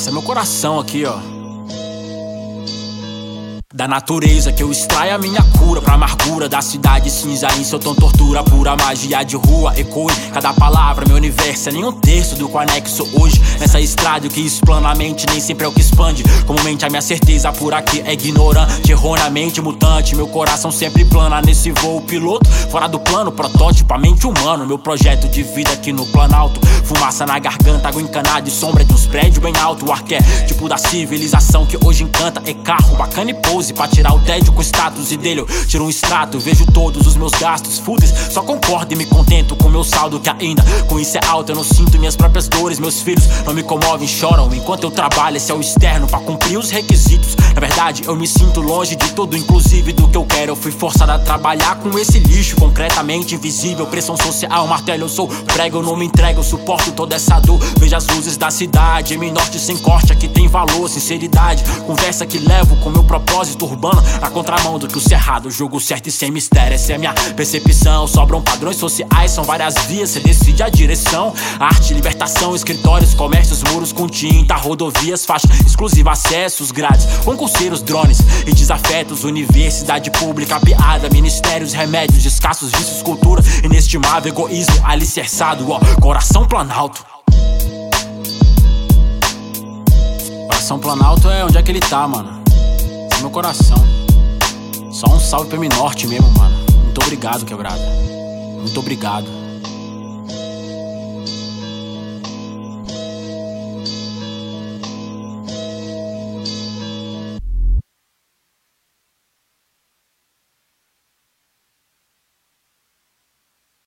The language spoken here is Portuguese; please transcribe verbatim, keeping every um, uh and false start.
parça, meu coração aqui, ó. Da natureza que eu extraio a minha cura pra amargura da cidade cinza em seu tom tortura. Pura magia de rua, ecoe cada palavra, meu universo é nem um terço do que eu anexo hoje. Nessa estrada o que explana a mente nem sempre é o que expande. Comumente a minha certeza por aqui é ignorante, erroneamente mutante. Meu coração sempre plana nesse voo piloto, fora do plano, protótipo, a mente humana. Meu projeto de vida aqui no Planalto. Fumaça na garganta, água encanada e sombra de uns prédios bem alto. O arquétipo da civilização que hoje encanta é carro bacana e pose pra tirar o tédio com status. E dele eu tiro um extrato, vejo todos os meus gastos fúteis. Só concordo e me contento com meu saldo que ainda com isso é alto. Eu não sinto minhas próprias dores, meus filhos não me comovem, choram enquanto eu trabalho. Esse é o externo pra cumprir os requisitos. Na verdade eu me sinto longe de tudo, inclusive do que eu quero. Eu fui forçado a trabalhar com esse lixo concretamente invisível. Pressão social, martelo, eu sou prego, eu não me entrego, eu suporto toda essa dor. Veja as luzes da cidade, M norte sem corte, aqui tem valor, sinceridade. Conversa que levo com meu propósito urbano, na contramão do que o cerrado julgo certo e sem mistério. Essa é a minha percepção, sobram padrões sociais, são várias vias, cê decide a direção. Arte, libertação, escritórios, comércios, muros com tinta, rodovias, faixa exclusiva, acessos, grades, concurseiros, drones e desafetos, universidade pública, piada, ministérios, remédios, escassos vícios, cultura, inestimável, egoísmo alicerçado, ó, coração Planalto. Coração Planalto é onde é que ele tá, mano. Esse é meu coração. Só um salve pra M norte mesmo, mano. Muito obrigado, quebrada. Muito obrigado.